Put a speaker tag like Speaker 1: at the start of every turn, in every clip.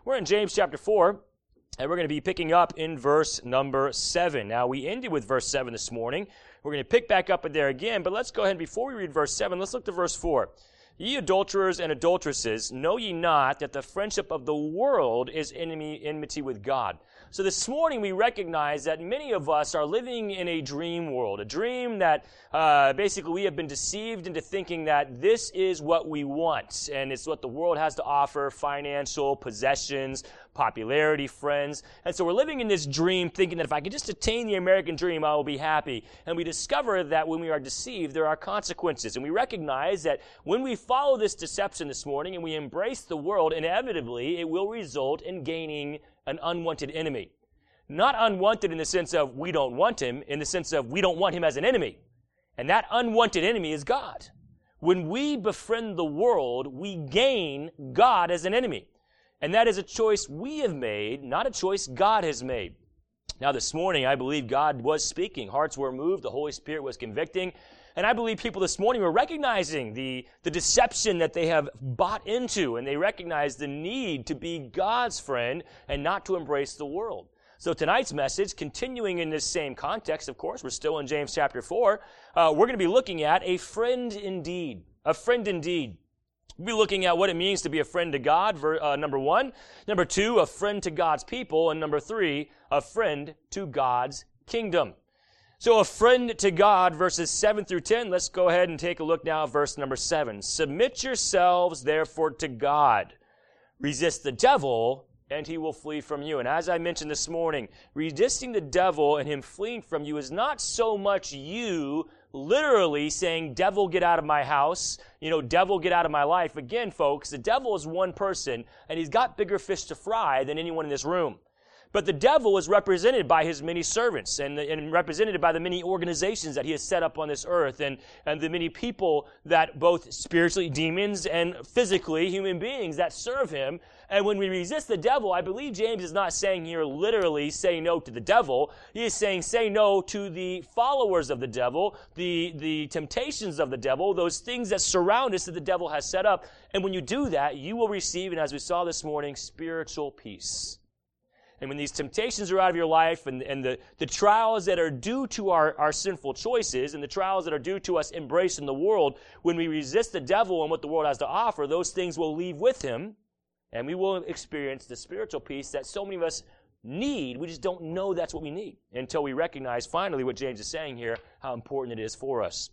Speaker 1: We're in James chapter 4, and we're going to be picking up in verse number 7. Now, we ended with verse 7 this morning. We're going to pick back up in there again, but let's go ahead and before we read verse 7, let's look to verse 4. Ye adulterers and adulteresses, know ye not that the friendship of the world is enmity with God? So this morning we recognize that many of us are living in a dream world, a dream that basically we have been deceived into thinking that this is what we want, and it's what the world has to offer, financial, possessions, popularity, friends. And so we're living in this dream thinking that if I can just attain the American dream, I will be happy. And we discover that when we are deceived, there are consequences. And we recognize that when we follow this deception this morning and we embrace the world, inevitably it will result in gaining an unwanted enemy. Not unwanted in the sense of we don't want him, in the sense of we don't want him as an enemy. And that unwanted enemy is God. When we befriend the world, we gain God as an enemy. And that is a choice we have made, not a choice God has made. Now this morning, I believe God was speaking. Hearts were moved. The Holy Spirit was convicting. And I believe people this morning were recognizing the deception that they have bought into, and they recognize the need to be God's friend and not to embrace the world. So tonight's message, continuing in this same context, of course, we're still in James chapter 4, we're going to be looking at a friend indeed. A friend indeed. We'll be looking at what it means to be a friend to God, number 1. Number 2, a friend to God's people. And number 3, a friend to God's kingdom. So a friend to God, verses 7 through 10. Let's go ahead and take a look now at verse number 7. Submit yourselves, therefore, to God. Resist the devil, and he will flee from you. And as I mentioned this morning, resisting the devil and him fleeing from you is not so much you literally saying, devil, get out of my house, devil, get out of my life. Again, folks, the devil is one person, and he's got bigger fish to fry than anyone in this room. But the devil is represented by his many servants and represented by the many organizations that he has set up on this earth and the many people that both spiritually demons and physically human beings that serve him. And when we resist the devil, I believe James is not saying here literally say no to the devil. He is saying say no to the followers of the devil, the temptations of the devil, those things that surround us that the devil has set up. And when you do that, you will receive, and as we saw this morning, spiritual peace. And when these temptations are out of your life and the trials that are due to our sinful choices and the trials that are due to us embracing the world, when we resist the devil and what the world has to offer, those things will leave with him and we will experience the spiritual peace that so many of us need. We just don't know that's what we need until we recognize finally what James is saying here, how important it is for us.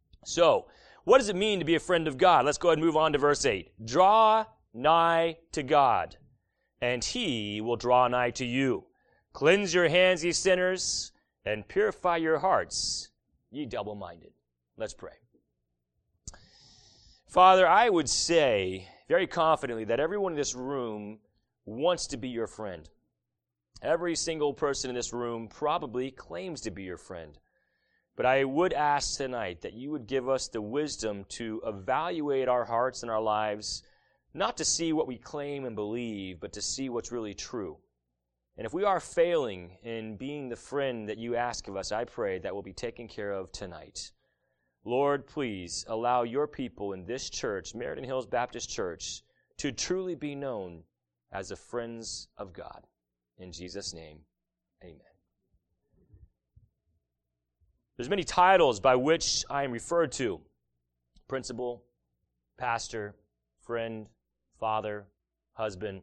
Speaker 1: So, what does it mean to be a friend of God? Let's go ahead and move on to verse 8. Draw nigh to God, and he will draw nigh to you. Cleanse your hands, ye sinners, and purify your hearts, ye double-minded. Let's pray. Father, I would say very confidently that everyone in this room wants to be your friend. Every single person in this room probably claims to be your friend. But I would ask tonight that you would give us the wisdom to evaluate our hearts and our lives, not to see what we claim and believe, but to see what's really true. And if we are failing in being the friend that you ask of us, I pray that will be taken care of tonight. Lord, please allow your people in this church, Meriden Hills Baptist Church, to truly be known as the friends of God. In Jesus' name, amen. There's many titles by which I am referred to: principal, pastor, friend, father, husband.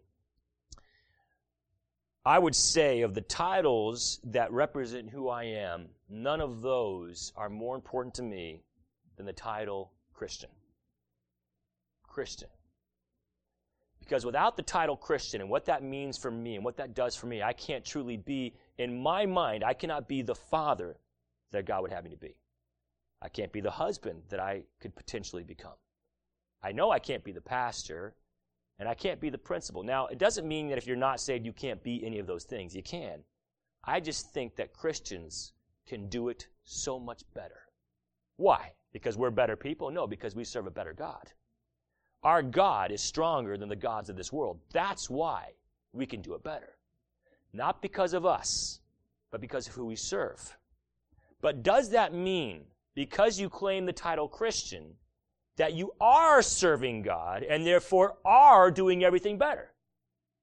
Speaker 1: I would say of the titles that represent who I am, none of those are more important to me than the title Christian. Christian. Because without the title Christian and what that means for me and what that does for me, I can't truly be, in my mind, I cannot be the father that God would have me to be. I can't be the husband that I could potentially become. I know I can't be the pastor, and I can't be the principal. Now, it doesn't mean that if you're not saved, you can't be any of those things. You can. I just think that Christians can do it so much better. Why? Because we're better people? No, because we serve a better God. Our God is stronger than the gods of this world. That's why we can do it better. Not because of us, but because of who we serve. But does that mean, because you claim the title Christian, that you are serving God and therefore are doing everything better?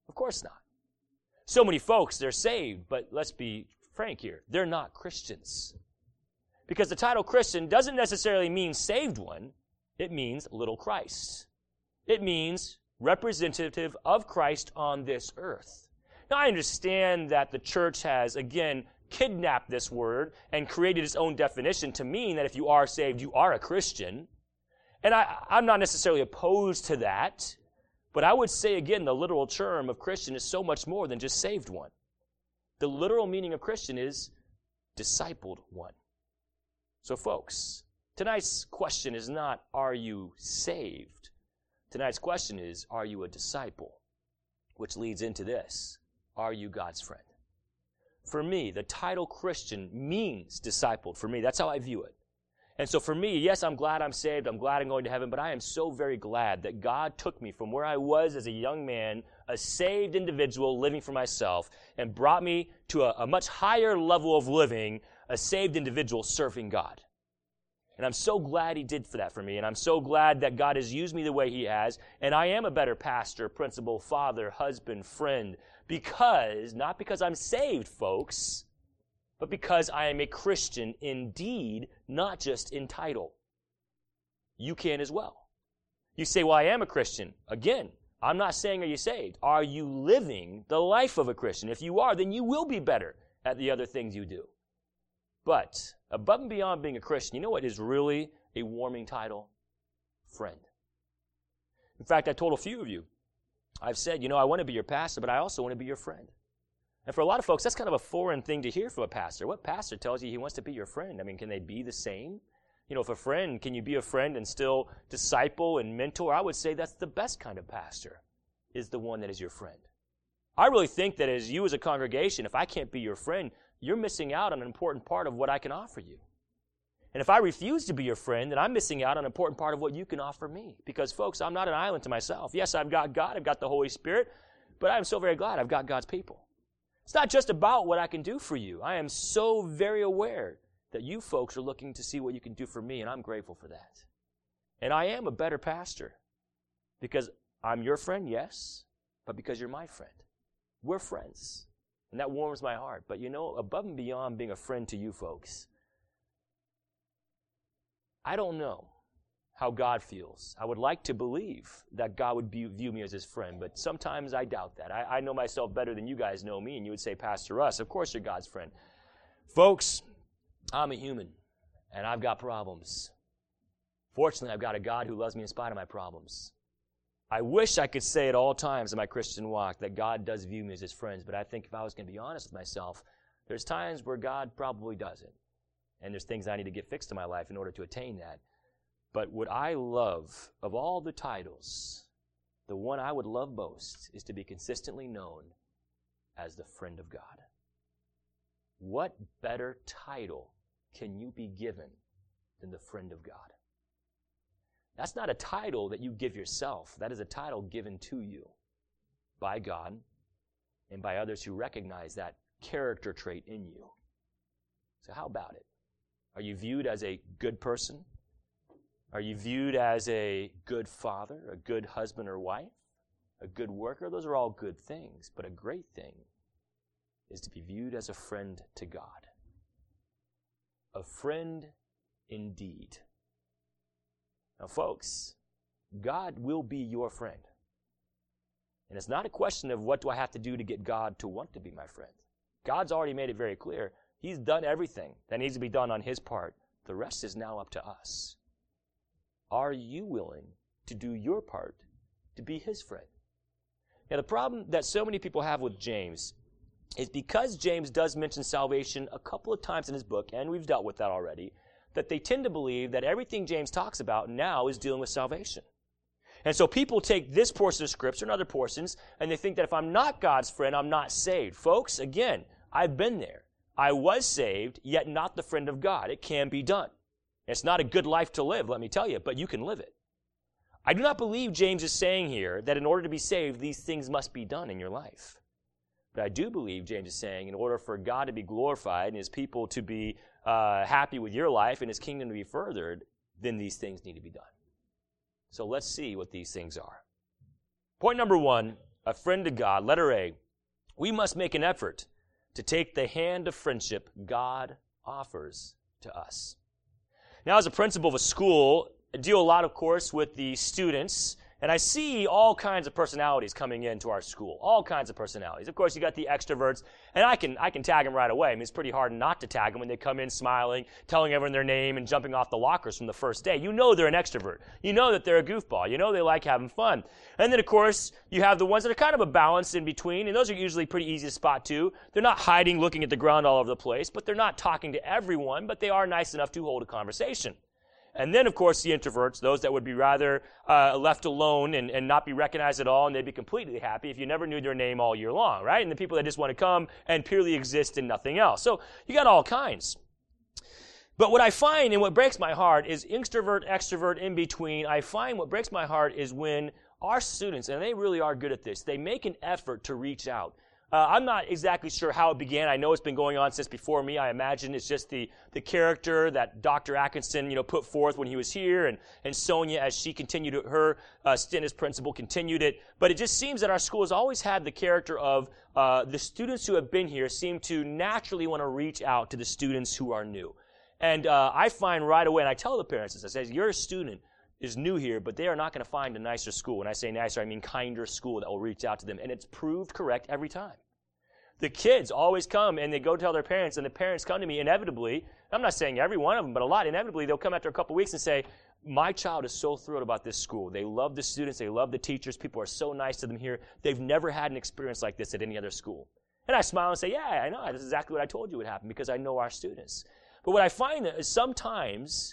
Speaker 1: Of course not. So many folks, they're saved, but let's be frank here, they're not Christians. Because the title Christian doesn't necessarily mean saved one, it means little Christ. It means representative of Christ on this earth. Now, I understand that the church has, again, kidnapped this word and created its own definition to mean that if you are saved, you are a Christian. And I'm not necessarily opposed to that, but I would say, again, the literal term of Christian is so much more than just saved one. The literal meaning of Christian is discipled one. So, folks, tonight's question is not, are you saved? Tonight's question is, are you a disciple? Which leads into this. Are you God's friend? For me, the title Christian means discipled. For me, that's how I view it. And so for me, yes, I'm glad I'm saved. I'm glad I'm going to heaven. But I am so very glad that God took me from where I was as a young man, a saved individual living for myself, and brought me to a much higher level of living, a saved individual serving God. And I'm so glad he did for that for me. And I'm so glad that God has used me the way he has. And I am a better pastor, principal, father, husband, friend. Not because I'm saved, folks, but because I am a Christian indeed, not just in title. You can as well. You say, well, I am a Christian. Again, I'm not saying are you saved. Are you living the life of a Christian? If you are, then you will be better at the other things you do. But above and beyond being a Christian, you know what is really a warming title? Friend. In fact, I told a few of you, I've said, I want to be your pastor, but I also want to be your friend. And for a lot of folks, that's kind of a foreign thing to hear from a pastor. What pastor tells you he wants to be your friend? I mean, can they be the same? If a friend, can you be a friend and still disciple and mentor? I would say that's the best kind of pastor, is the one that is your friend. I really think that as you as a congregation, if I can't be your friend, you're missing out on an important part of what I can offer you. And if I refuse to be your friend, then I'm missing out on an important part of what you can offer me. Because, folks, I'm not an island to myself. Yes, I've got God, I've got the Holy Spirit, but I'm so very glad I've got God's people. It's not just about what I can do for you. I am so very aware that you folks are looking to see what you can do for me, and I'm grateful for that. And I am a better pastor because I'm your friend, yes, but because you're my friend. We're friends, and that warms my heart. But above and beyond being a friend to you folks, I don't know how God feels. I would like to believe that God would view me as his friend, but sometimes I doubt that. I know myself better than you guys know me, and you would say, Pastor Russ, of course you're God's friend. Folks, I'm a human, and I've got problems. Fortunately, I've got a God who loves me in spite of my problems. I wish I could say at all times in my Christian walk that God does view me as his friends, but I think if I was going to be honest with myself, there's times where God probably doesn't. And there's things I need to get fixed in my life in order to attain that. But what I love, of all the titles, the one I would love most is to be consistently known as the friend of God. What better title can you be given than the friend of God? That's not a title that you give yourself. That is a title given to you by God and by others who recognize that character trait in you. So how about it? Are you viewed as a good person? Are you viewed as a good father, a good husband or wife, a good worker? Those are all good things, but a great thing is to be viewed as a friend to God. A friend indeed. Now, folks, God will be your friend. And it's not a question of what do I have to do to get God to want to be my friend. God's already made it very clear. He's done everything that needs to be done on his part. The rest is now up to us. Are you willing to do your part to be his friend? Now, the problem that so many people have with James is because James does mention salvation a couple of times in his book, and we've dealt with that already, that they tend to believe that everything James talks about now is dealing with salvation. And so people take this portion of Scripture and other portions, and they think that if I'm not God's friend, I'm not saved. Folks, again, I've been there. I was saved, yet not the friend of God. It can be done. It's not a good life to live, let me tell you, but you can live it. I do not believe James is saying here that in order to be saved, these things must be done in your life. But I do believe James is saying in order for God to be glorified and his people to be happy with your life and his kingdom to be furthered, then these things need to be done. So let's see what these things are. Point number one, a friend to God, letter A, we must make an effort to take the hand of friendship God offers to us. Now, as a principal of a school, I deal a lot, of course, with the students, and I see all kinds of personalities coming into our school. All kinds of personalities. Of course, you got the extroverts, and I can tag them right away. I mean, it's pretty hard not to tag them when they come in smiling, telling everyone their name, and jumping off the lockers from the first day. You know they're an extrovert. You know that they're a goofball. You know they like having fun. And then, of course, you have the ones that are kind of a balance in between, and those are usually pretty easy to spot, too. They're not hiding, looking at the ground all over the place, but they're not talking to everyone, but they are nice enough to hold a conversation. And then, of course, the introverts, those that would be rather left alone and not be recognized at all, and they'd be completely happy if you never knew their name all year long, right? And the people that just want to come and purely exist and nothing else. So you got all kinds. But what I find and what breaks my heart is introvert, extrovert, in between. I find what breaks my heart is when our students, and they really are good at this, they make an effort to reach out. I'm not exactly sure how it began. I know it's been going on since before me. I imagine it's just the character that Dr. Atkinson, put forth when he was here, and Sonia, as she continued her stint as principal, continued it. But it just seems that our school has always had the character of the students who have been here seem to naturally want to reach out to the students who are new. And I find right away, and I tell the parents this, I say, your student is new here, but they are not going to find a nicer school. When I say nicer, I mean kinder school that will reach out to them. And it's proved correct every time. The kids always come and they go tell their parents, and the parents come to me inevitably. I'm not saying every one of them, but a lot. Inevitably, they'll come after a couple weeks and say, my child is so thrilled about this school. They love the students. They love the teachers. People are so nice to them here. They've never had an experience like this at any other school. And I smile and say, yeah, I know. This is exactly what I told you would happen because I know our students. But what I find is sometimes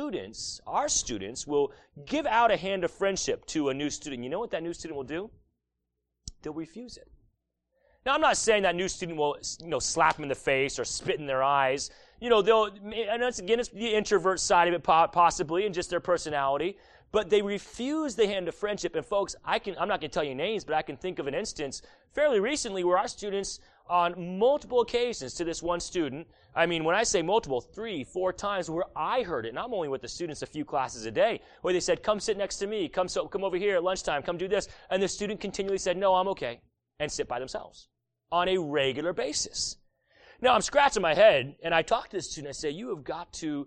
Speaker 1: our students will give out a hand of friendship to a new student. You know what that new student will do? They'll refuse it. Now, I'm not saying that new student will, slap them in the face or spit in their eyes. And again, it's the introvert side of it possibly and just their personality. But they refuse the hand of friendship. And folks, I'm not going to tell you names, but I can think of an instance fairly recently where our students, on multiple occasions to this one student, I mean, when I say multiple, 3, 4 times where I heard it, and I'm only with the students a few classes a day, where they said, come sit next to me, come over here at lunchtime, come do this. And the student continually said, no, I'm okay, and sit by themselves on a regular basis. Now, I'm scratching my head, and I talk to the student, I say, you have got to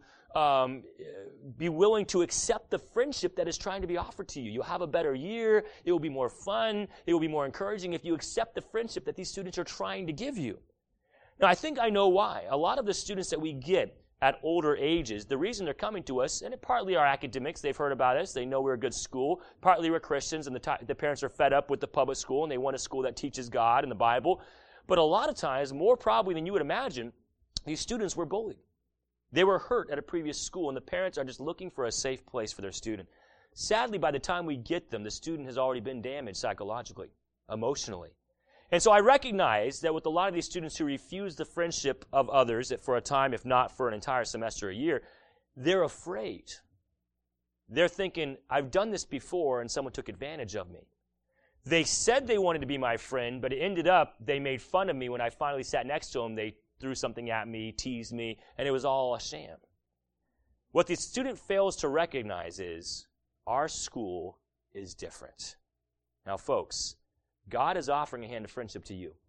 Speaker 1: be willing to accept the friendship that is trying to be offered to you. You'll have a better year. It will be more fun. It will be more encouraging if you accept the friendship that these students are trying to give you. Now, I think I know why. A lot of the students that we get at older ages, the reason they're coming to us, and it partly are academics. They've heard about us. They know we're a good school. Partly we're Christians, and the parents are fed up with the public school, and they want a school that teaches God and the Bible. But a lot of times, more probably than you would imagine, these students were bullied. They were hurt at a previous school, and the parents are just looking for a safe place for their student. Sadly, by the time we get them, the student has already been damaged psychologically, emotionally. And so I recognize that with a lot of these students who refuse the friendship of others for a time, if not for an entire semester or a year, they're afraid. They're thinking, I've done this before, and someone took advantage of me. They said they wanted to be my friend, but it ended up they made fun of me when I finally sat next to them. They threw something at me, teased me, and it was all a sham. What the student fails to recognize is our school is different. Now, folks, God is offering a hand of friendship to you.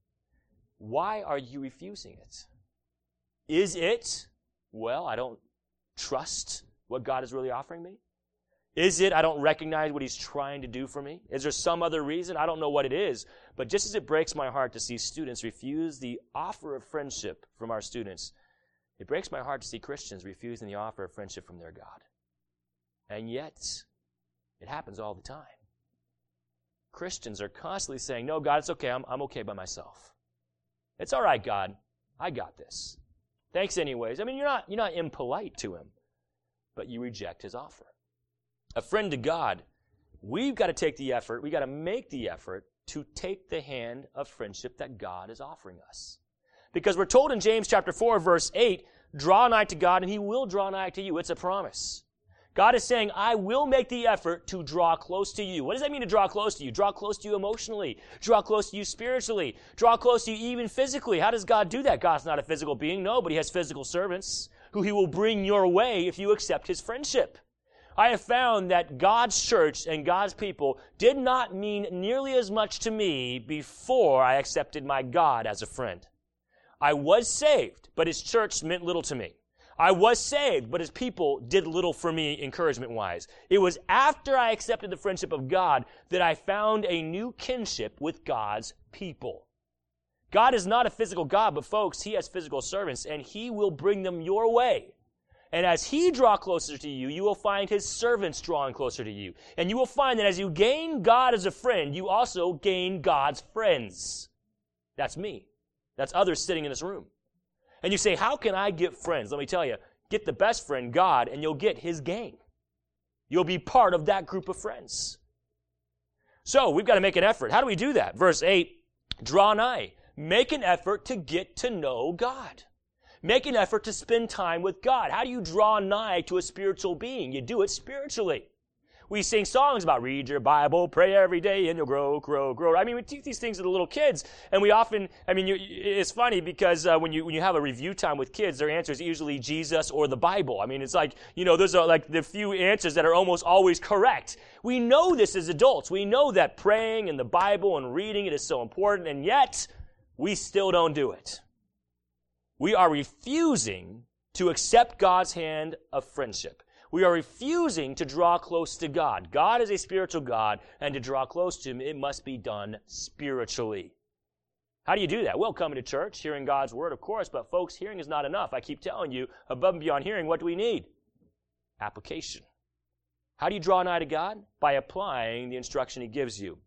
Speaker 1: Why are you refusing it? Is it, well, I don't trust what God is really offering me? Is it, I don't recognize what He's trying to do for me? Is there some other reason? I don't know what it is. But just as it breaks my heart to see students refuse the offer of friendship from our students, it breaks my heart to see Christians refusing the offer of friendship from their God. And yet, it happens all the time. Christians are constantly saying, no, God, it's okay. I'm okay by myself. It's all right, God. I got this. Thanks anyways. I mean, you're not impolite to Him, but you reject His offer. A friend to God, we've got to take the effort, we've got to make the effort to take the hand of friendship that God is offering us. Because we're told in James chapter 4, verse 8, draw nigh to God and He will draw nigh to you. It's a promise. God is saying, I will make the effort to draw close to you. What does that mean to draw close to you? Draw close to you emotionally. Draw close to you spiritually. Draw close to you even physically. How does God do that? God's not a physical being. No, but He has physical servants who He will bring your way if you accept His friendship. I have found that God's church and God's people did not mean nearly as much to me before I accepted my God as a friend. I was saved, but his church meant little to me. I was saved, but his people did little for me encouragement-wise. It was after I accepted the friendship of God that I found a new kinship with God's people. God is not a physical God, but folks, he has physical servants, and he will bring them your way. And as he draw closer to you, you will find his servants drawing closer to you. And you will find that as you gain God as a friend, you also gain God's friends. That's me. That's others sitting in this room. And you say, how can I get friends? Let me tell you, get the best friend, God, and you'll get his gang. You'll be part of that group of friends. So we've got to make an effort. How do we do that? Verse 8, draw nigh. Make an effort to get to know God. Make an effort to spend time with God. How do you draw nigh to a spiritual being? You do it spiritually. We sing songs about read your Bible, pray every day, and you'll grow, grow, grow. I mean, we teach these things to the little kids, and we often, it's funny because when you have a review time with kids, their answer is usually Jesus or the Bible. I mean, it's like, those are like the few answers that are almost always correct. We know this as adults. We know that praying and the Bible and reading it is so important, and yet we still don't do it. We are refusing to accept God's hand of friendship. We are refusing to draw close to God. God is a spiritual God, and to draw close to him, it must be done spiritually. How do you do that? Well, coming to church, hearing God's word, of course, but folks, hearing is not enough. I keep telling you, above and beyond hearing, what do we need? Application. How do you draw nigh to God? By applying the instruction he gives you.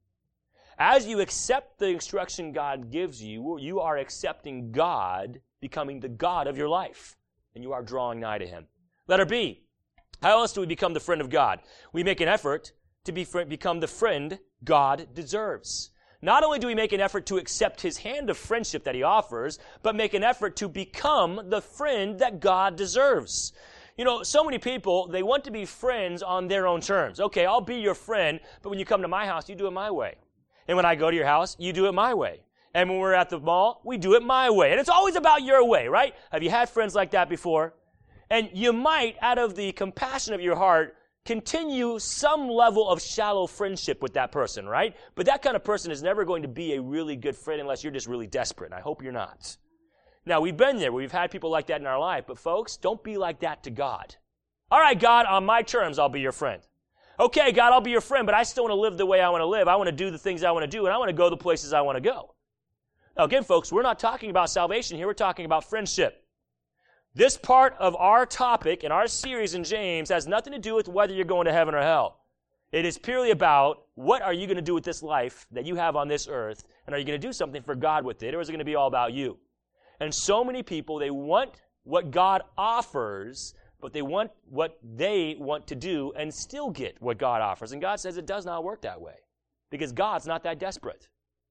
Speaker 1: As you accept the instruction God gives you, you are accepting God becoming the God of your life, and you are drawing nigh to him. Letter B, how else do we become the friend of God? We make an effort to become the friend God deserves. Not only do we make an effort to accept his hand of friendship that he offers, but make an effort to become the friend that God deserves. So many people, they want to be friends on their own terms. Okay, I'll be your friend, but when you come to my house, you do it my way. And when I go to your house, you do it my way. And when we're at the mall, we do it my way. And it's always about your way, right? Have you had friends like that before? And you might, out of the compassion of your heart, continue some level of shallow friendship with that person, right? But that kind of person is never going to be a really good friend unless you're just really desperate. And I hope you're not. Now, we've been there. We've had people like that in our life. But folks, don't be like that to God. All right, God, on my terms, I'll be your friend. Okay, God, I'll be your friend, but I still want to live the way I want to live. I want to do the things I want to do, and I want to go the places I want to go. Now, again, folks, we're not talking about salvation here. We're talking about friendship. This part of our topic in our series in James has nothing to do with whether you're going to heaven or hell. It is purely about what are you going to do with this life that you have on this earth, and are you going to do something for God with it, or is it going to be all about you? And so many people, they want what God offers, but they want what they want to do and still get what God offers. And God says it does not work that way because God's not that desperate.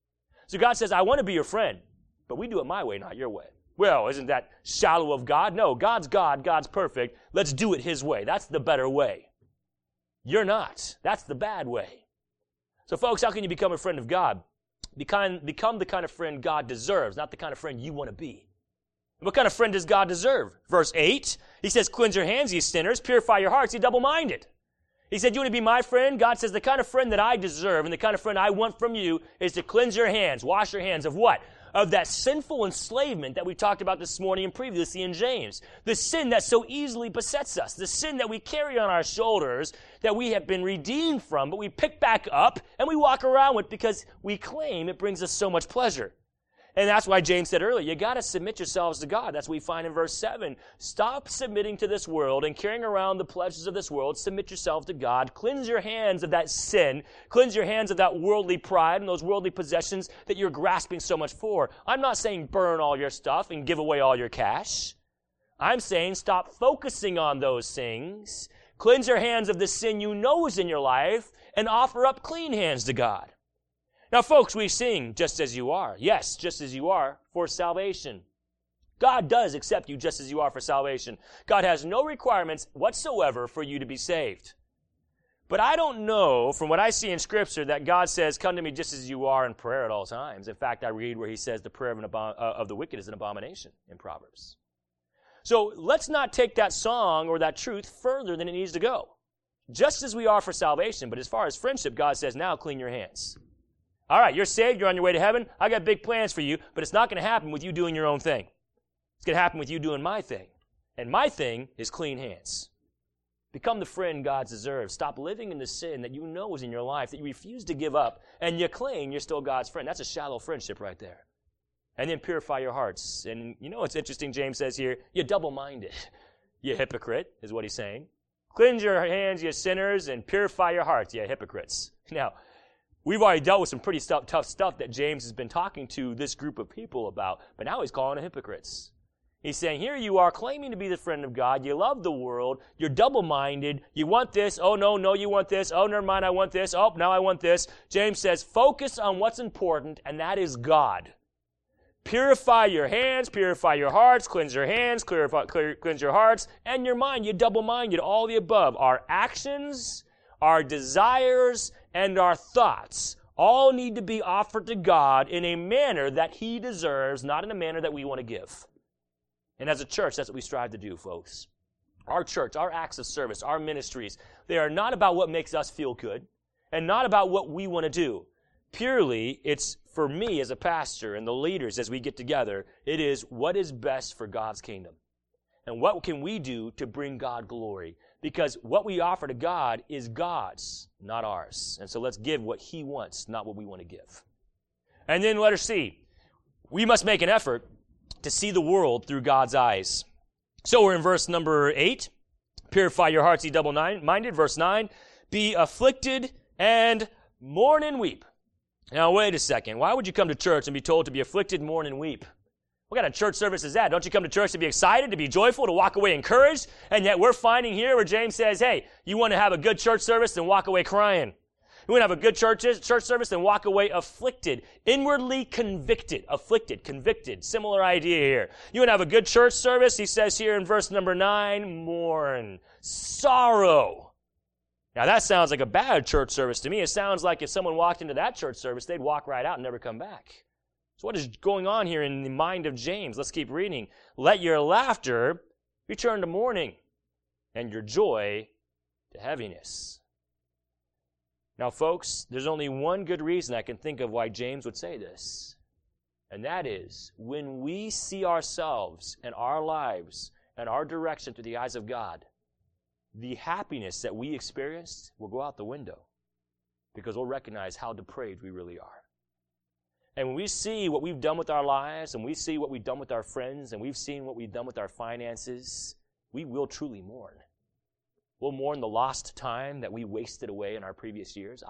Speaker 1: So God says, I want to be your friend, but we do it my way, not your way. Well, isn't that shallow of God? No, God's God, God's perfect. Let's do it his way. That's the better way. You're not. That's the bad way. So folks, how can you become a friend of God? Become the kind of friend God deserves, not the kind of friend you want to be. What kind of friend does God deserve? Verse 8, he says, cleanse your hands, ye sinners, purify your hearts, ye double-minded. He said, you want to be my friend? God says, the kind of friend that I deserve and the kind of friend I want from you is to cleanse your hands, wash your hands of what? Of that sinful enslavement that we talked about this morning and previously in James. The sin that so easily besets us. The sin that we carry on our shoulders that we have been redeemed from, but we pick back up and we walk around with because we claim it brings us so much pleasure. And that's why James said earlier, you got to submit yourselves to God. That's what we find in verse 7. Stop submitting to this world and carrying around the pleasures of this world. Submit yourself to God. Cleanse your hands of that sin. Cleanse your hands of that worldly pride and those worldly possessions that you're grasping so much for. I'm not saying burn all your stuff and give away all your cash. I'm saying stop focusing on those things. Cleanse your hands of the sin you know is in your life and offer up clean hands to God. Now, folks, we sing just as you are. Yes, just as you are for salvation. God does accept you just as you are for salvation. God has no requirements whatsoever for you to be saved. But I don't know, from what I see in Scripture, that God says, come to me just as you are in prayer at all times. In fact, I read where he says the prayer of the wicked is an abomination in Proverbs. So let's not take that song or that truth further than it needs to go. just as we are for salvation. But as far as friendship, God says, now clean your hands. All right, you're saved, you're on your way to heaven. I got big plans for you, but it's not going to happen with you doing your own thing. It's going to happen with you doing my thing. And my thing is clean hands. Become the friend God deserves. Stop living in the sin that you know is in your life, that you refuse to give up, and you claim you're still God's friend. That's a shallow friendship right there. And then purify your hearts. And you know what's interesting, James says here? You're double-minded. You hypocrite, is what he's saying. Cleanse your hands, you sinners, and purify your hearts, you hypocrites. Now, we've already dealt with some pretty tough stuff that James has been talking to this group of people about, but now he's calling them hypocrites. He's saying, here you are claiming to be the friend of God. You love the world. You're double-minded. You want this. Oh, no, you want this. Oh, never mind, I want this. Oh, now I want this. James says, focus on what's important, and that is God. Purify your hands, purify your hearts, cleanse your hands, cleanse your hearts, and your mind. You're double-minded, all the above. Our actions, our desires, and our thoughts all need to be offered to God in a manner that He deserves, not in a manner that we want to give. And as a church, that's what we strive to do, folks. Our church, our acts of service, our ministries, they are not about what makes us feel good and not about what we want to do. Purely, it's for me as a pastor and the leaders as we get together, it is what is best for God's kingdom. And what can we do to bring God glory? Because what we offer to God is God's, not ours. And so let's give what He wants, not what we want to give. And then letter C, we must make an effort to see the world through God's eyes. So we're in verse number 8. Purify your hearts, ye double-minded. Verse 9. Be afflicted and mourn and weep. Now, wait a second. Why would you come to church and be told to be afflicted, mourn, and weep? What kind of church service is that? Don't you come to church to be excited, to be joyful, to walk away encouraged? And yet we're finding here where James says, hey, you want to have a good church service, then walk away crying. You want to have a good church service, then walk away afflicted, inwardly convicted, afflicted, convicted. Similar idea here. You want to have a good church service, he says here in verse number 9, mourn, sorrow. Now that sounds like a bad church service to me. It sounds like if someone walked into that church service, they'd walk right out and never come back. So what is going on here in the mind of James? Let's keep reading. Let your laughter return to mourning, and your joy to heaviness. Now, folks, there's only one good reason I can think of why James would say this, and that is when we see ourselves and our lives and our direction through the eyes of God, the happiness that we experienced will go out the window because we'll recognize how depraved we really are. And when we see what we've done with our lives and we see what we've done with our friends and we've seen what we've done with our finances, we will truly mourn. We'll mourn the lost time that we wasted away in our previous years.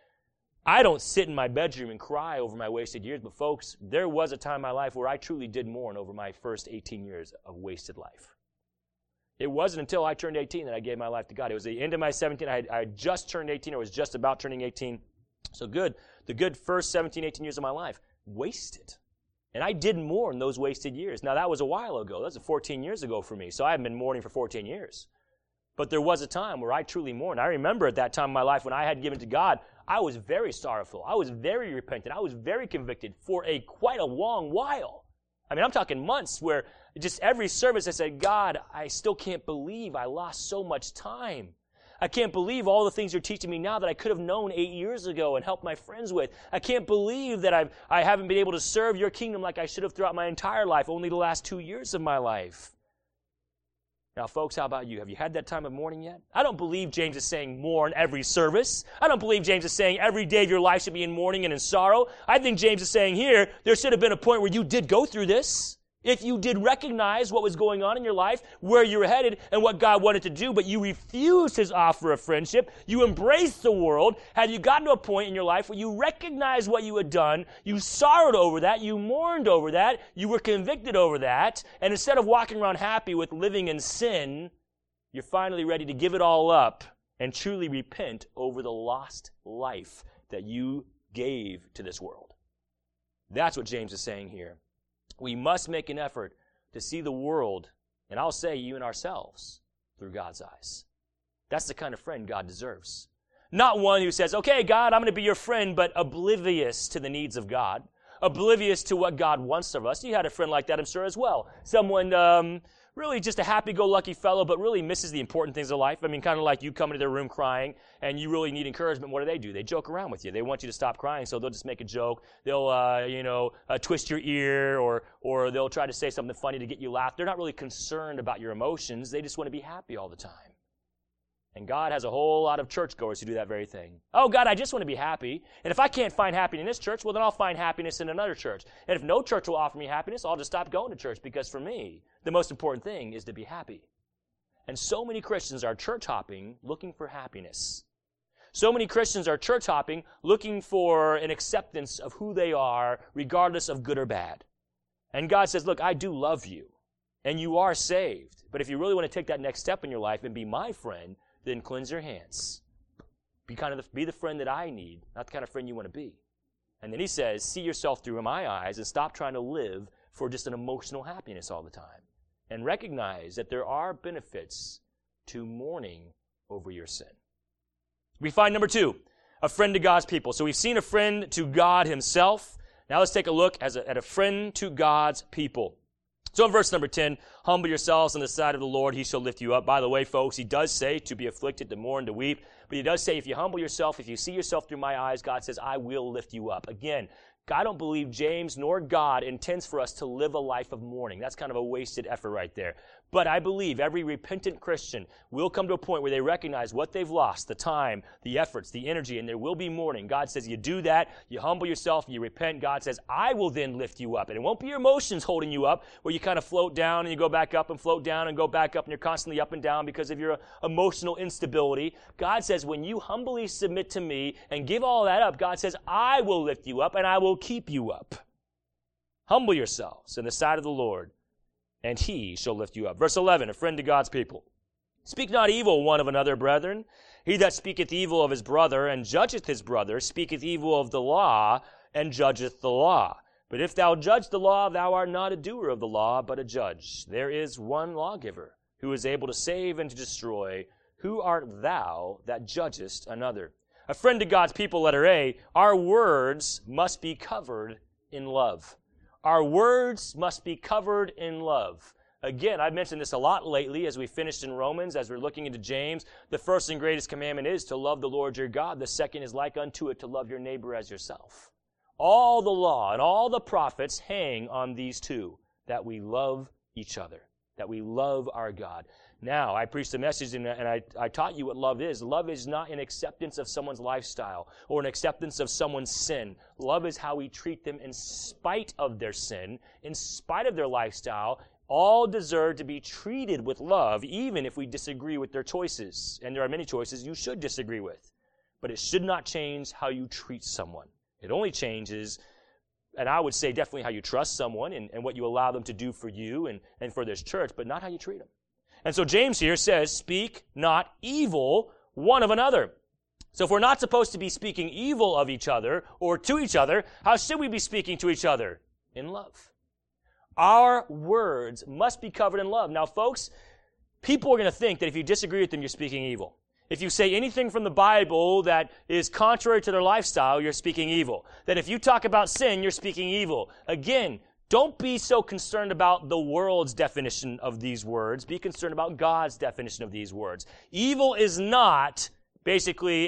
Speaker 1: I don't sit in my bedroom and cry over my wasted years, but folks, there was a time in my life where I truly did mourn over my first 18 years of wasted life. It wasn't until I turned 18 that I gave my life to God. It was the end of my 17. I had just turned 18. I was just about turning 18. So the good first 17, 18 years of my life, wasted. And I did mourn those wasted years. Now, that was a while ago. That was 14 years ago for me. So I haven't been mourning for 14 years. But there was a time where I truly mourned. I remember at that time in my life when I had given to God, I was very sorrowful. I was very repentant. I was very convicted for quite a long while. I mean, I'm talking months where just every service I said, God, I still can't believe I lost so much time. I can't believe all the things you're teaching me now that I could have known 8 years ago and helped my friends with. I can't believe that I haven't been able to serve your kingdom like I should have throughout my entire life, only the last 2 years of my life. Now, folks, how about you? Have you had that time of mourning yet? I don't believe James is saying mourn every service. I don't believe James is saying every day of your life should be in mourning and in sorrow. I think James is saying here, there should have been a point where you did go through this. If you did recognize what was going on in your life, where you were headed, and what God wanted to do, but you refused His offer of friendship, you embraced the world, had you gotten to a point in your life where you recognized what you had done, you sorrowed over that, you mourned over that, you were convicted over that, and instead of walking around happy with living in sin, you're finally ready to give it all up and truly repent over the lost life that you gave to this world. That's what James is saying here. We must make an effort to see the world, and I'll say even ourselves, through God's eyes. That's the kind of friend God deserves. Not one who says, okay, God, I'm going to be your friend, but oblivious to the needs of God, oblivious to what God wants of us. You had a friend like that, I'm sure, as well. Someone really just a happy-go-lucky fellow, but really misses the important things of life. I mean, kind of like you come into their room crying, and you really need encouragement. What do? They joke around with you. They want you to stop crying, so they'll just make a joke. They'll, twist your ear, or they'll try to say something funny to get you laugh. They're not really concerned about your emotions. They just want to be happy all the time. And God has a whole lot of churchgoers who do that very thing. Oh, God, I just want to be happy. And if I can't find happiness in this church, well, then I'll find happiness in another church. And if no church will offer me happiness, I'll just stop going to church, because for me, the most important thing is to be happy. And so many Christians are church hopping looking for happiness. So many Christians are church hopping looking for an acceptance of who they are, regardless of good or bad. And God says, look, I do love you, and you are saved. But if you really want to take that next step in your life and be my friend, then cleanse your hands. Be the friend that I need, not the kind of friend you want to be. And then he says, see yourself through my eyes and stop trying to live for just an emotional happiness all the time. And recognize that there are benefits to mourning over your sin. We find number 2, a friend to God's people. So we've seen a friend to God himself. Now let's take a look at a friend to God's people. So in verse number 10, humble yourselves on the side of the Lord, he shall lift you up. By the way, folks, he does say to be afflicted, to mourn, to weep. But he does say if you humble yourself, if you see yourself through my eyes, God says, I will lift you up. Again, I don't believe James nor God intends for us to live a life of mourning. That's kind of a wasted effort right there. But I believe every repentant Christian will come to a point where they recognize what they've lost, the time, the efforts, the energy, and there will be mourning. God says you do that, you humble yourself, you repent. God says, I will then lift you up. And it won't be your emotions holding you up, where you kind of float down and you go back up and float down and go back up, and you're constantly up and down because of your emotional instability. God says when you humbly submit to me and give all that up, God says, I will lift you up and I will keep you up. Humble yourselves in the sight of the Lord, and he shall lift you up. Verse 11, a friend to God's people. Speak not evil one of another, brethren. He that speaketh evil of his brother and judgeth his brother speaketh evil of the law and judgeth the law. But if thou judge the law, thou art not a doer of the law, but a judge. There is one lawgiver, who is able to save and to destroy. Who art thou that judgest another? A friend to God's people, letter A, our words must be covered in love. Our words must be covered in love. Again, I've mentioned this a lot lately as we finished in Romans, as we're looking into James. The first and greatest commandment is to love the Lord your God. The second is like unto it, to love your neighbor as yourself. All the law and all the prophets hang on these two, that we love each other, that we love our God. Now, I preached a message and I taught you what love is. Love is not an acceptance of someone's lifestyle or an acceptance of someone's sin. Love is how we treat them in spite of their sin, in spite of their lifestyle. All deserve to be treated with love, even if we disagree with their choices. And there are many choices you should disagree with. But it should not change how you treat someone. It only changes, and I would say definitely how you trust someone and what you allow them to do for you and for this church, but not how you treat them. And so James here says, speak not evil one of another. So if we're not supposed to be speaking evil of each other or to each other, how should we be speaking to each other? In love. Our words must be covered in love. Now, folks, people are going to think that if you disagree with them, you're speaking evil. If you say anything from the Bible that is contrary to their lifestyle, you're speaking evil. That if you talk about sin, you're speaking evil. Again, don't be so concerned about the world's definition of these words. Be concerned about God's definition of these words. Evil is not basically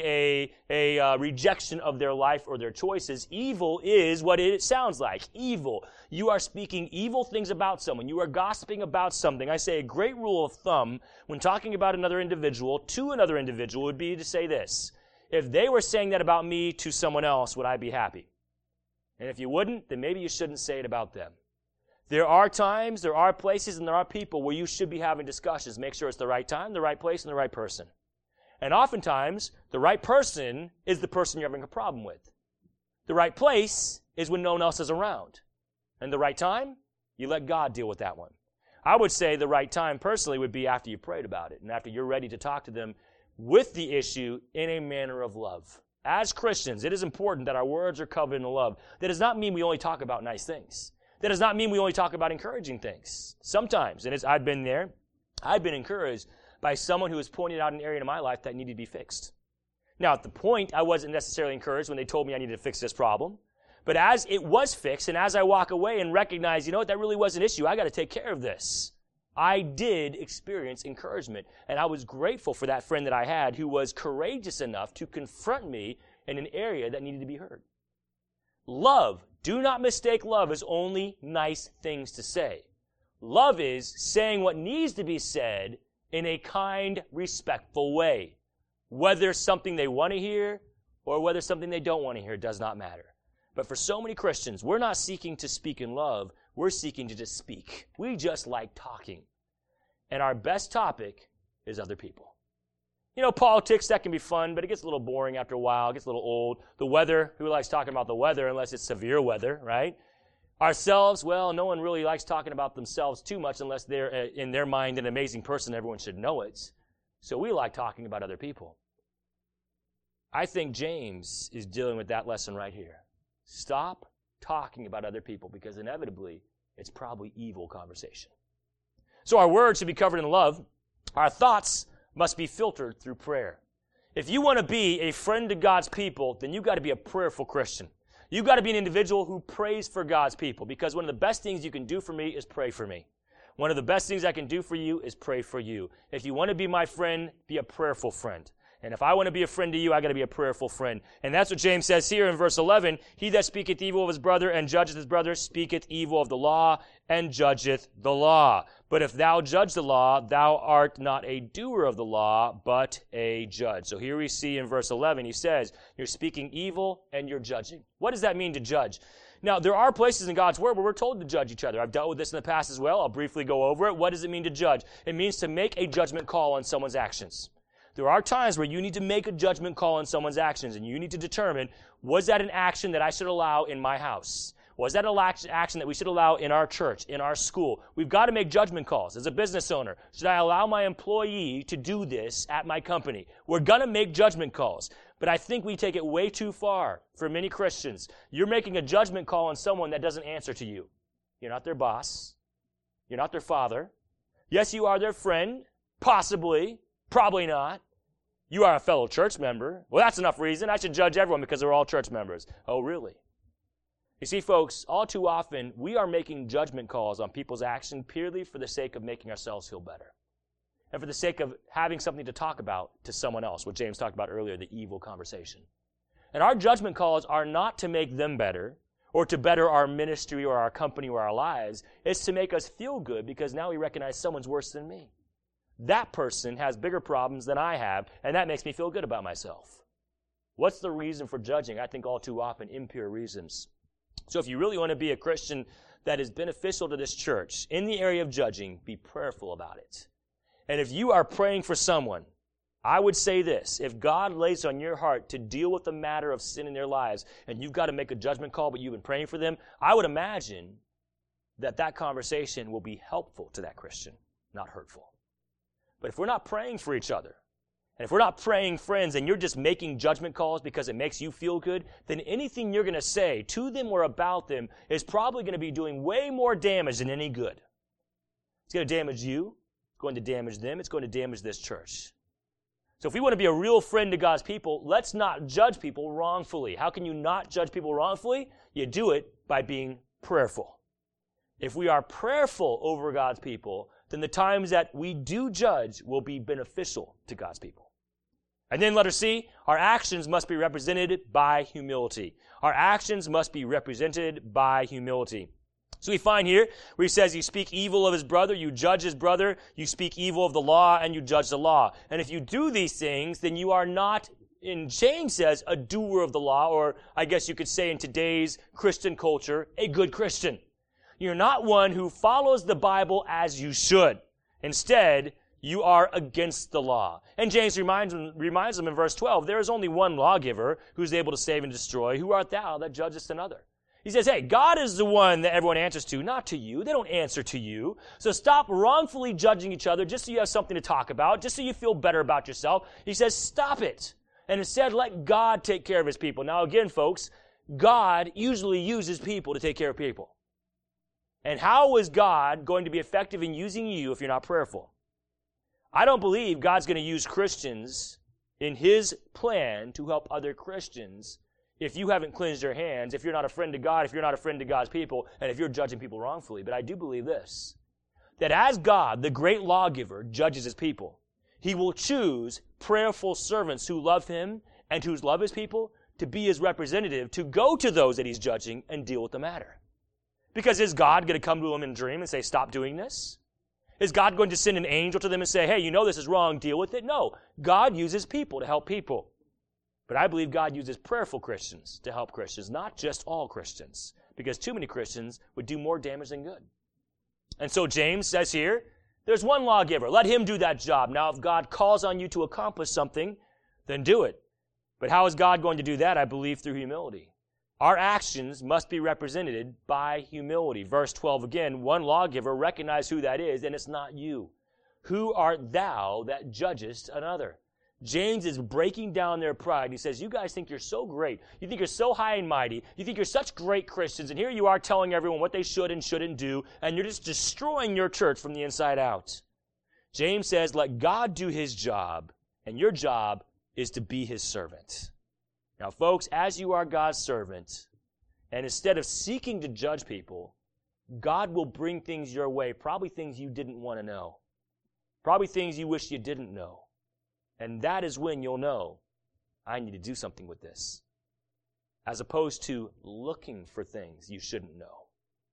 Speaker 1: a rejection of their life or their choices. Evil is what it sounds like. Evil. You are speaking evil things about someone. You are gossiping about something. I say a great rule of thumb when talking about another individual to another individual would be to say this: if they were saying that about me to someone else, would I be happy? And if you wouldn't, then maybe you shouldn't say it about them. There are times, there are places, and there are people where you should be having discussions. Make sure it's the right time, the right place, and the right person. And oftentimes, the right person is the person you're having a problem with. The right place is when no one else is around. And the right time, you let God deal with that one. I would say the right time, personally, would be after you prayed about it and after you're ready to talk to them with the issue in a manner of love. As Christians, it is important that our words are covered in love. That does not mean we only talk about nice things. That does not mean we only talk about encouraging things. Sometimes, and I've been there, I've been encouraged by someone who has pointed out an area in my life that needed to be fixed. Now, at the point, I wasn't necessarily encouraged when they told me I needed to fix this problem. But as it was fixed, and as I walk away and recognize, you know what, that really was an issue, I got to take care of this, I did experience encouragement. And I was grateful for that friend that I had who was courageous enough to confront me in an area that needed to be heard. Love, do not mistake love as only nice things to say. Love is saying what needs to be said in a kind, respectful way. Whether something they want to hear or whether something they don't want to hear does not matter. But for so many Christians, we're not seeking to speak in love. We're seeking to just speak. We just like talking. And our best topic is other people. You know, politics, that can be fun, but it gets a little boring after a while. It gets a little old. The weather, who likes talking about the weather unless it's severe weather, right? Ourselves, well, no one really likes talking about themselves too much unless they're, in their mind, an amazing person. Everyone should know it. So we like talking about other people. I think James is dealing with that lesson right here. Stop talking about other people because inevitably it's probably evil conversation. So our words should be covered in love. Our thoughts must be filtered through prayer. If you want to be a friend to God's people, then you've got to be a prayerful Christian. You've got to be an individual who prays for God's people because one of the best things you can do for me is pray for me. One of the best things I can do for you is pray for you. If you want to be my friend, be a prayerful friend. And if I want to be a friend to you, I got to be a prayerful friend. And that's what James says here in verse 11. He that speaketh evil of his brother and judgeth his brother speaketh evil of the law and judgeth the law. But if thou judge the law, thou art not a doer of the law, but a judge. So here we see in verse 11, he says, you're speaking evil and you're judging. What does that mean to judge? Now, there are places in God's Word where we're told to judge each other. I've dealt with this in the past as well. I'll briefly go over it. What does it mean to judge? It means to make a judgment call on someone's actions. There are times where you need to make a judgment call on someone's actions, and you need to determine, was that an action that I should allow in my house? Was that an action that we should allow in our church, in our school? We've got to make judgment calls. As a business owner, should I allow my employee to do this at my company? We're going to make judgment calls. But I think we take it way too far for many Christians. You're making a judgment call on someone that doesn't answer to you. You're not their boss. You're not their father. Yes, you are their friend. Possibly. Probably not. You are a fellow church member. Well, that's enough reason. I should judge everyone because they're all church members. Oh, really? You see, folks, all too often, we are making judgment calls on people's action purely for the sake of making ourselves feel better. And for the sake of having something to talk about to someone else, what James talked about earlier, the evil conversation. And our judgment calls are not to make them better or to better our ministry or our company or our lives. It's to make us feel good because now we recognize someone's worse than me. That person has bigger problems than I have, and that makes me feel good about myself. What's the reason for judging? I think all too often impure reasons. So if you really want to be a Christian that is beneficial to this church in the area of judging, be prayerful about it. And if you are praying for someone, I would say this, if God lays on your heart to deal with the matter of sin in their lives, and you've got to make a judgment call, but you've been praying for them, I would imagine that that conversation will be helpful to that Christian, not hurtful. But if we're not praying for each other, and if we're not praying friends, and you're just making judgment calls because it makes you feel good, then anything you're going to say to them or about them is probably going to be doing way more damage than any good. It's going to damage you. It's going to damage them. It's going to damage this church. So if we want to be a real friend to God's people, let's not judge people wrongfully. How can you not judge people wrongfully? You do it by being prayerful. If we are prayerful over God's people, then the times that we do judge will be beneficial to God's people. And then letter C, our actions must be represented by humility. Our actions must be represented by humility. So we find here where he says, you speak evil of his brother, you judge his brother, you speak evil of the law, and you judge the law. And if you do these things, then you are not, and James says, a doer of the law, or I guess you could say in today's Christian culture, a good Christian. You're not one who follows the Bible as you should. Instead, you are against the law. And James reminds them in verse 12, there is only one lawgiver who's able to save and destroy. Who art thou that judgest another? He says, hey, God is the one that everyone answers to, not to you. They don't answer to you. So stop wrongfully judging each other just so you have something to talk about, just so you feel better about yourself. He says, stop it. And instead, let God take care of his people. Now again, folks, God usually uses people to take care of people. And how is God going to be effective in using you if you're not prayerful? I don't believe God's going to use Christians in his plan to help other Christians if you haven't cleansed your hands, if you're not a friend to God, if you're not a friend to God's people, and if you're judging people wrongfully. But I do believe this, that as God, the great lawgiver, judges his people, he will choose prayerful servants who love him and who love his people to be his representative, to go to those that he's judging and deal with the matter. Because is God going to come to them in a dream and say, stop doing this? Is God going to send an angel to them and say, hey, you know this is wrong, deal with it? No. God uses people to help people. But I believe God uses prayerful Christians to help Christians, not just all Christians, because too many Christians would do more damage than good. And so James says here, there's one lawgiver. Let him do that job. Now, if God calls on you to accomplish something, then do it. But how is God going to do that? I believe through humility. Our actions must be represented by humility. Verse 12 again, one lawgiver, recognize who that is, and it's not you. Who art thou that judgest another? James is breaking down their pride. He says, you guys think you're so great. You think you're so high and mighty. You think you're such great Christians. And here you are telling everyone what they should and shouldn't do. And you're just destroying your church from the inside out. James says, let God do his job. And your job is to be his servant. Now, folks, as you are God's servant, and instead of seeking to judge people, God will bring things your way, probably things you didn't want to know. Probably things you wish you didn't know. And that is when you'll know, I need to do something with this. As opposed to looking for things you shouldn't know.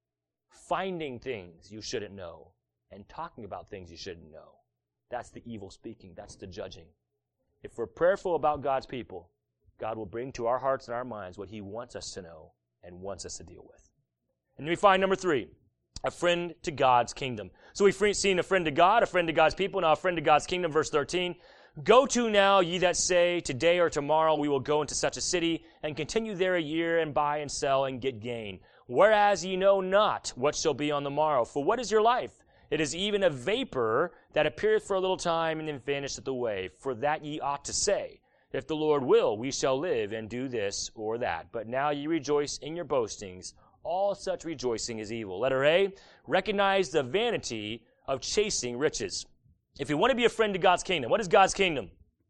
Speaker 1: Finding things you shouldn't know. And talking about things you shouldn't know. That's the evil speaking. That's the judging. If we're prayerful about God's people, God will bring to our hearts and our minds what he wants us to know and wants us to deal with. And we find number 3, a friend to God's kingdom. So we've seen a friend to God, a friend to God's people, now a friend to God's kingdom, verse 13. Go to now, ye that say, today or tomorrow we will go into such a city, and continue there a year, and buy and sell, and get gain. Whereas ye know not what shall be on the morrow. For what is your life? It is even a vapor that appeareth for a little time, and then vanisheth away. For that ye ought to say, if the Lord will, we shall live, and do this or that. But now ye rejoice in your boastings. All such rejoicing is evil. Letter A, recognize the vanity of chasing riches. If you want to be a friend to God's kingdom, what is God's kingdom?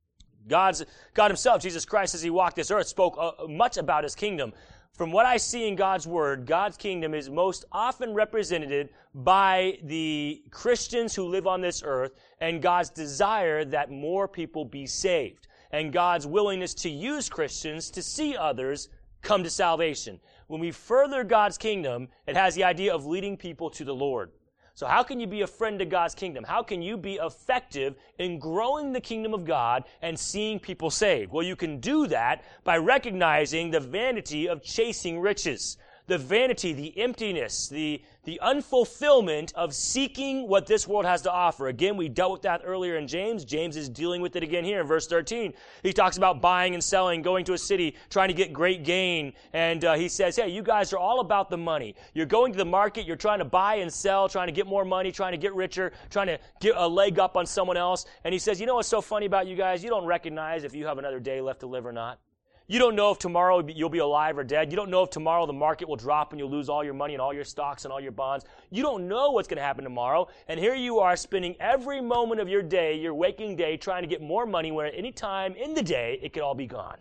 Speaker 1: God himself, Jesus Christ, as he walked this earth, spoke much about his kingdom. From what I see in God's word, God's kingdom is most often represented by the Christians who live on this earth and God's desire that more people be saved and God's willingness to use Christians to see others come to salvation. When we further God's kingdom, it has the idea of leading people to the Lord. So how can you be a friend to God's kingdom? How can you be effective in growing the kingdom of God and seeing people saved? Well, you can do that by recognizing the vanity of chasing riches. The vanity, the emptiness, the unfulfillment of seeking what this world has to offer. Again, we dealt with that earlier in James. James is dealing with it again here in verse 13. He talks about buying and selling, going to a city, trying to get great gain. And he says, hey, you guys are all about the money. You're going to the market, you're trying to buy and sell, trying to get more money, trying to get richer, trying to get a leg up on someone else. And he says, you know what's so funny about you guys? You don't recognize if you have another day left to live or not. You don't know if tomorrow you'll be alive or dead. You don't know if tomorrow the market will drop and you'll lose all your money and all your stocks and all your bonds. You don't know what's going to happen tomorrow. And here you are spending every moment of your day, your waking day, trying to get more money where at any time in the day it could all be gone.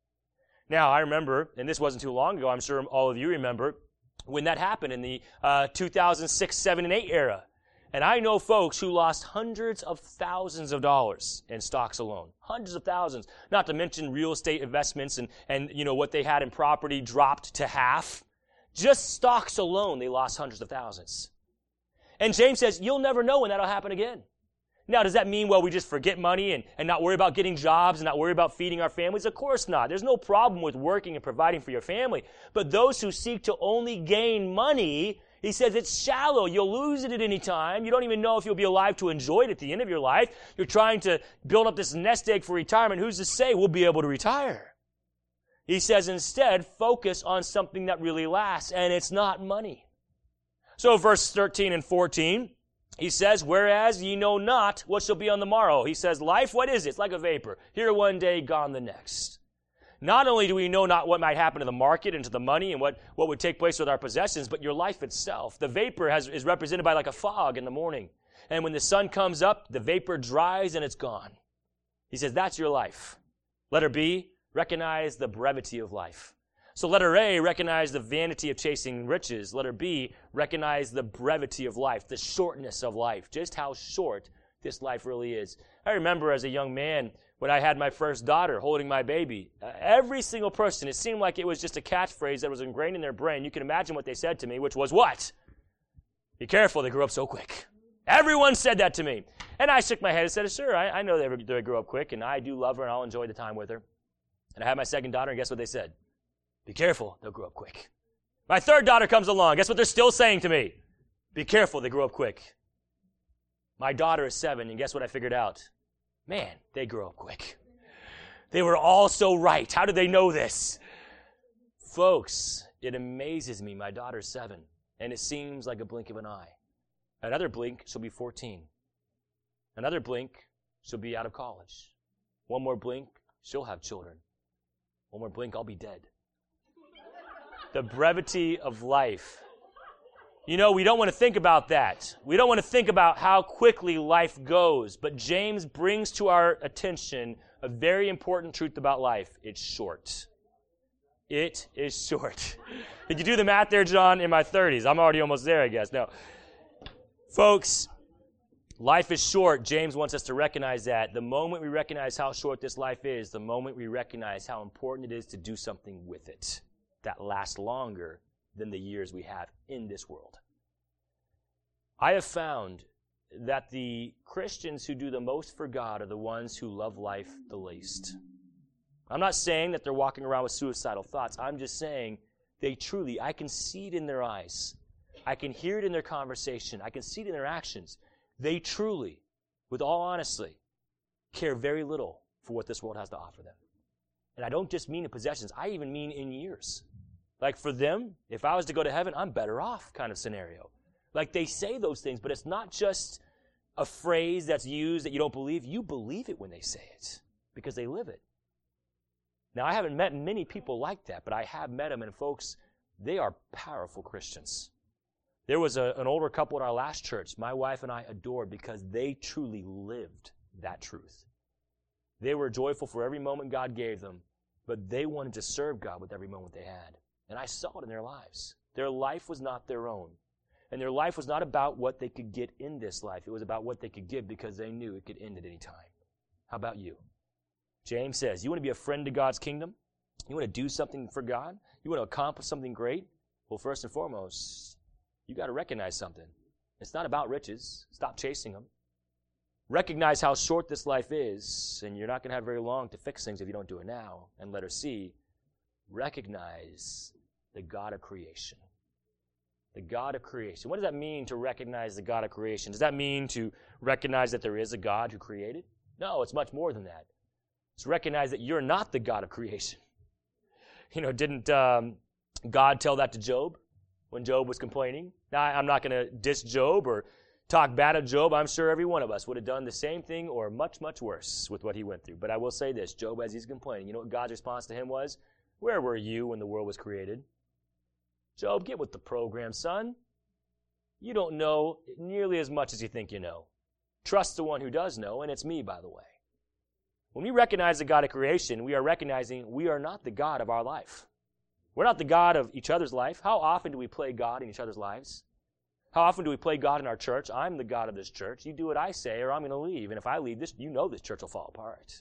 Speaker 1: Now, I remember, and this wasn't too long ago, I'm sure all of you remember, when that happened in the 2006, 7, and 8 era. And I know folks who lost hundreds of thousands of dollars in stocks alone. Hundreds of thousands. Not to mention real estate investments and you know what they had in property dropped to half. Just stocks alone, they lost hundreds of thousands. And James says, you'll never know when that'll happen again. Now, does that mean, well, we just forget money and not worry about getting jobs and not worry about feeding our families? Of course not. There's no problem with working and providing for your family. But those who seek to only gain money, he says it's shallow. You'll lose it at any time. You don't even know if you'll be alive to enjoy it at the end of your life. You're trying to build up this nest egg for retirement. Who's to say we'll be able to retire? He says instead, focus on something that really lasts, and it's not money. So verse 13 and 14, he says, whereas ye know not what shall be on the morrow. He says, life, what is it? It's like a vapor. Here one day, gone the next. Not only do we know not what might happen to the market and to the money and what would take place with our possessions, but your life itself. The vapor is represented by like a fog in the morning. And when the sun comes up, the vapor dries and it's gone. He says, that's your life. Letter B, recognize the brevity of life. So letter A, recognize the vanity of chasing riches. Letter B, recognize the brevity of life, the shortness of life, just how short this life really is. I remember as a young man when I had my first daughter holding my baby. Every single person, it seemed like it was just a catchphrase that was ingrained in their brain. You can imagine what they said to me, which was what? Be careful, they grow up so quick. Everyone said that to me. And I shook my head and said, sure, I know they grow up quick, and I do love her, and I'll enjoy the time with her. And I had my second daughter, and guess what they said? Be careful, they'll grow up quick. My third daughter comes along. Guess what they're still saying to me? Be careful, they grow up quick. My daughter is 7, and guess what I figured out? Man, they grow up quick. They were all so right. How did they know this? Folks, it amazes me. My daughter's 7, and it seems like a blink of an eye. Another blink, she'll be 14. Another blink, she'll be out of college. One more blink, she'll have children. One more blink, I'll be dead. The brevity of life. You know, we don't want to think about that. We don't want to think about how quickly life goes. But James brings to our attention a very important truth about life. It's short. It is short. Did you do the math there, John? In my 30s. I'm already almost there, I guess. No. Folks, life is short. James wants us to recognize that. The moment we recognize how short this life is, the moment we recognize how important it is to do something with it that lasts longer than the years we have in this world. I have found that the Christians who do the most for God are the ones who love life the least. I'm not saying that they're walking around with suicidal thoughts. I'm just saying they truly, I can see it in their eyes. I can hear it in their conversation. I can see it in their actions. They truly, with all honesty, care very little for what this world has to offer them. And I don't just mean in possessions. I even mean in years. Like for them, if I was to go to heaven, I'm better off kind of scenario. Like they say those things, but it's not just a phrase that's used that you don't believe. You believe it when they say it because they live it. Now, I haven't met many people like that, but I have met them, and folks, they are powerful Christians. There was an older couple at our last church my wife and I adored because they truly lived that truth. They were joyful for every moment God gave them, but they wanted to serve God with every moment they had. And I saw it in their lives. Their life was not their own. And their life was not about what they could get in this life. It was about what they could give because they knew it could end at any time. How about you? James says, you want to be a friend to God's kingdom? You want to do something for God? You want to accomplish something great? Well, first and foremost, you got to recognize something. It's not about riches. Stop chasing them. Recognize how short this life is, and you're not going to have very long to fix things if you don't do it now. And letter C, recognize the God of creation. The God of creation. What does that mean to recognize the God of creation? Does that mean to recognize that there is a God who created? No, it's much more than that. It's recognize that you're not the God of creation. You know, didn't God tell that to Job when Job was complaining? Now, I'm not going to diss Job or talk bad of Job. I'm sure every one of us would have done the same thing or much, much worse with what he went through. But I will say this, Job, as he's complaining, you know what God's response to him was? Where were you when the world was created? Job, get with the program, son. You don't know nearly as much as you think you know. Trust the one who does know, and it's me, by the way. When we recognize the God of creation, we are recognizing we are not the God of our life. We're not the God of each other's life. How often do we play God in each other's lives? How often do we play God in our church? I'm the God of this church. You do what I say or I'm going to leave. And if I leave, you know this church will fall apart.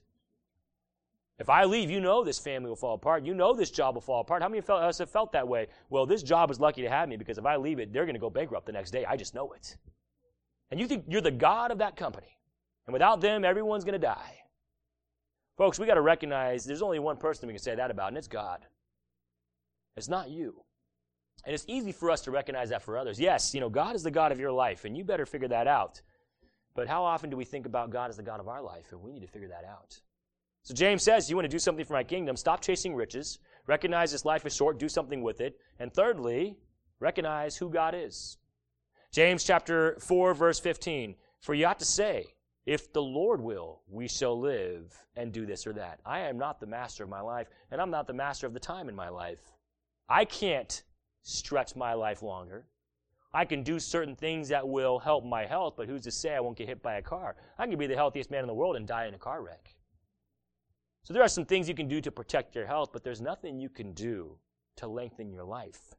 Speaker 1: If I leave, you know this family will fall apart. You know this job will fall apart. How many of us have felt that way? Well, this job is lucky to have me because if I leave it, they're going to go bankrupt the next day. I just know it. And you think you're the God of that company. And without them, everyone's going to die. Folks, we got to recognize there's only one person we can say that about, and it's God. It's not you. And it's easy for us to recognize that for others. Yes, you know, God is the God of your life, and you better figure that out. But how often do we think about God as the God of our life? And we need to figure that out. So James says, you want to do something for my kingdom, stop chasing riches, recognize this life is short, do something with it. And thirdly, recognize who God is. James chapter 4, verse 15, for you ought to say, if the Lord will, we shall live and do this or that. I am not the master of my life, and I'm not the master of the time in my life. I can't stretch my life longer. I can do certain things that will help my health, but who's to say I won't get hit by a car? I can be the healthiest man in the world and die in a car wreck. So there are some things you can do to protect your health, but there's nothing you can do to lengthen your life.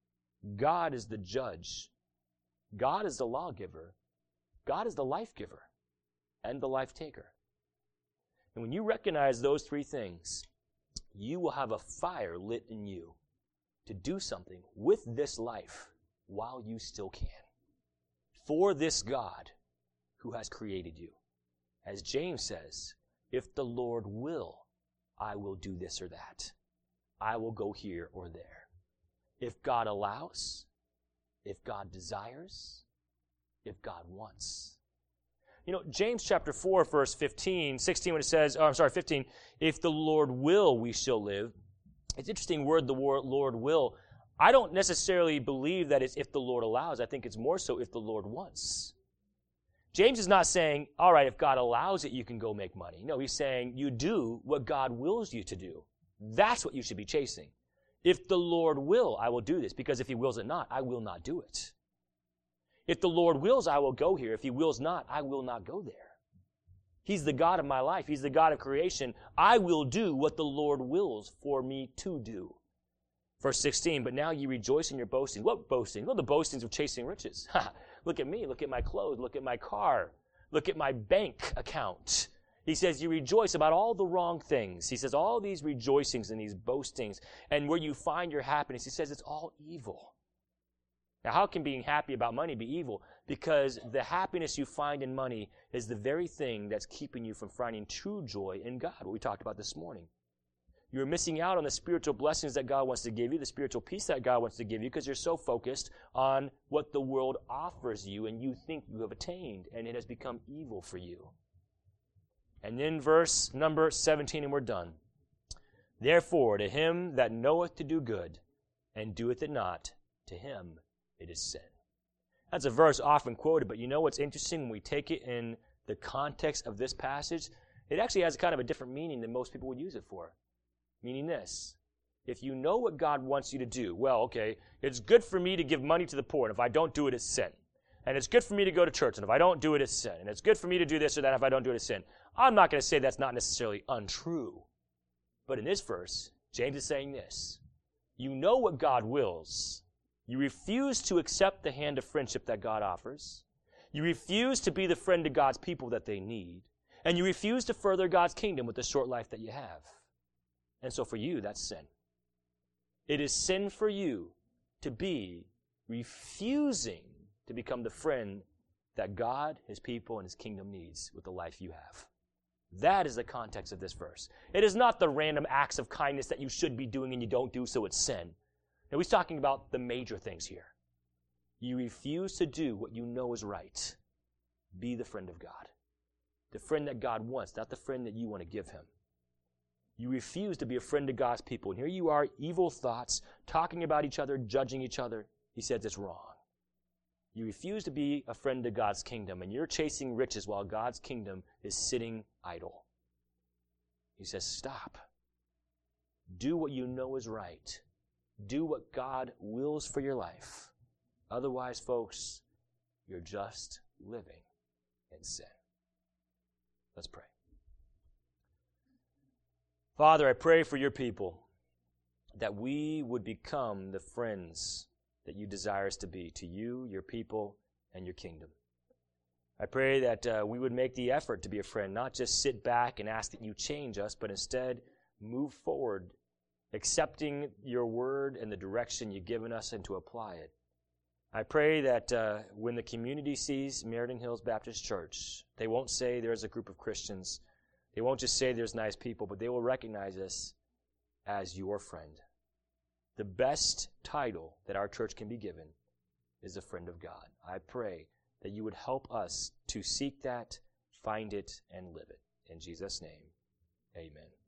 Speaker 1: God is the judge. God is the lawgiver. God is the life giver and the life taker. And when you recognize those three things, you will have a fire lit in you to do something with this life while you still can. For this God who has created you. As James says, if the Lord will, I will do this or that. I will go here or there. If God allows, if God desires, if God wants. You know, James chapter 4, verse 16, when it says, 15, if the Lord will, we shall live. It's an interesting word, the word Lord will. I don't necessarily believe that it's if the Lord allows. I think it's more so if the Lord wants. James is not saying, all right, if God allows it, you can go make money. No, he's saying you do what God wills you to do. That's what you should be chasing. If the Lord will, I will do this, because if he wills it not, I will not do it. If the Lord wills, I will go here. If he wills not, I will not go there. He's the God of my life. He's the God of creation. I will do what the Lord wills for me to do. Verse 16, but now ye rejoice in your boasting. What boasting? Well, the boastings of chasing riches. Look at me. Look at my clothes. Look at my car. Look at my bank account. He says you rejoice about all the wrong things. He says all these rejoicings and these boastings, and where you find your happiness, he says it's all evil. Now, how can being happy about money be evil? Because the happiness you find in money is the very thing that's keeping you from finding true joy in God, what we talked about this morning. You're missing out on the spiritual blessings that God wants to give you, the spiritual peace that God wants to give you, because you're so focused on what the world offers you and you think you have attained, and it has become evil for you. And then verse number 17, and we're done. Therefore, to him that knoweth to do good, and doeth it not, to him it is sin. That's a verse often quoted, but you know what's interesting when we take it in the context of this passage? It actually has kind of a different meaning than most people would use it for. Meaning this, if you know what God wants you to do, well, okay, it's good for me to give money to the poor, and if I don't do it, it's sin. And it's good for me to go to church, and if I don't do it, it's sin. And it's good for me to do this or that, and if I don't do it, it's sin. I'm not going to say that's not necessarily untrue. But in this verse, James is saying this. You know what God wills. You refuse to accept the hand of friendship that God offers. You refuse to be the friend to God's people that they need. And you refuse to further God's kingdom with the short life that you have. And so for you, that's sin. It is sin for you to be refusing to become the friend that God, his people, and his kingdom needs with the life you have. That is the context of this verse. It is not the random acts of kindness that you should be doing and you don't do, so it's sin. Now, he's talking about the major things here. You refuse to do what you know is right. Be the friend of God. The friend that God wants, not the friend that you want to give him. You refuse to be a friend to God's people. And here you are, evil thoughts, talking about each other, judging each other. He says it's wrong. You refuse to be a friend to God's kingdom, and you're chasing riches while God's kingdom is sitting idle. He says, stop. Do what you know is right. Do what God wills for your life. Otherwise, folks, you're just living in sin. Let's pray. Father, I pray for your people that we would become the friends that you desire us to be to you, your people, and your kingdom. I pray that we would make the effort to be a friend, not just sit back and ask that you change us, but instead move forward, accepting your word and the direction you've given us and to apply it. I pray that when the community sees Meriden Hills Baptist Church, they won't say there's a group of Christians. They won't just say there's nice people, but they will recognize us as your friend. The best title that our church can be given is a friend of God. I pray that you would help us to seek that, find it, and live it. In Jesus' name, amen.